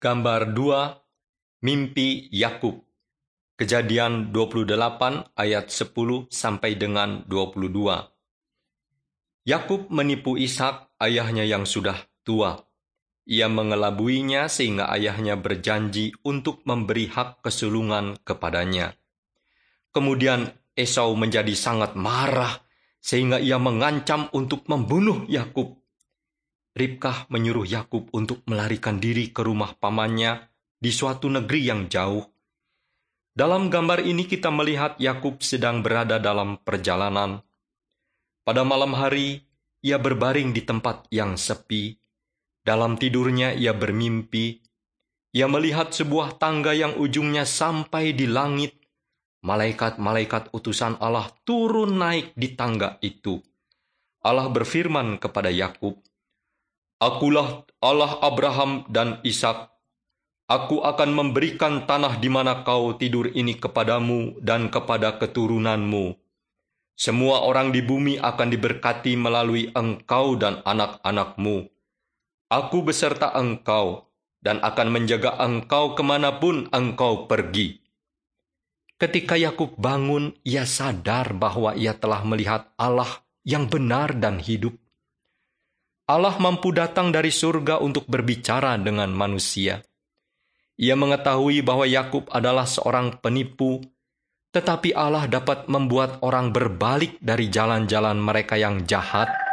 Gambar 2, Mimpi Yakub. Kejadian 28 ayat 10 sampai dengan 22. Yakub menipu Ishak, ayahnya yang sudah tua. Ia mengelabuinya sehingga ayahnya berjanji untuk memberi hak kesulungan kepadanya. Kemudian Esau menjadi sangat marah sehingga ia mengancam untuk membunuh Yakub. Ribkah menyuruh Yakub untuk melarikan diri ke rumah pamannya di suatu negeri yang jauh. Dalam gambar ini kita melihat Yakub sedang berada dalam perjalanan. Pada malam hari, ia berbaring di tempat yang sepi. Dalam tidurnya ia bermimpi. Ia melihat sebuah tangga yang ujungnya sampai di langit. Malaikat-malaikat utusan Allah turun naik di tangga itu. Allah berfirman kepada Yakub, "Akulah Allah Abraham dan Ishak. Aku akan memberikan tanah di mana kau tidur ini kepadamu dan kepada keturunanmu. Semua orang di bumi akan diberkati melalui engkau dan anak-anakmu. Aku beserta engkau dan akan menjaga engkau kemanapun engkau pergi." Ketika Yakub bangun, ia sadar bahwa ia telah melihat Allah yang benar dan hidup. Allah mampu datang dari surga untuk berbicara dengan manusia. Ia mengetahui bahwa Yakub adalah seorang penipu, tetapi Allah dapat membuat orang berbalik dari jalan-jalan mereka yang jahat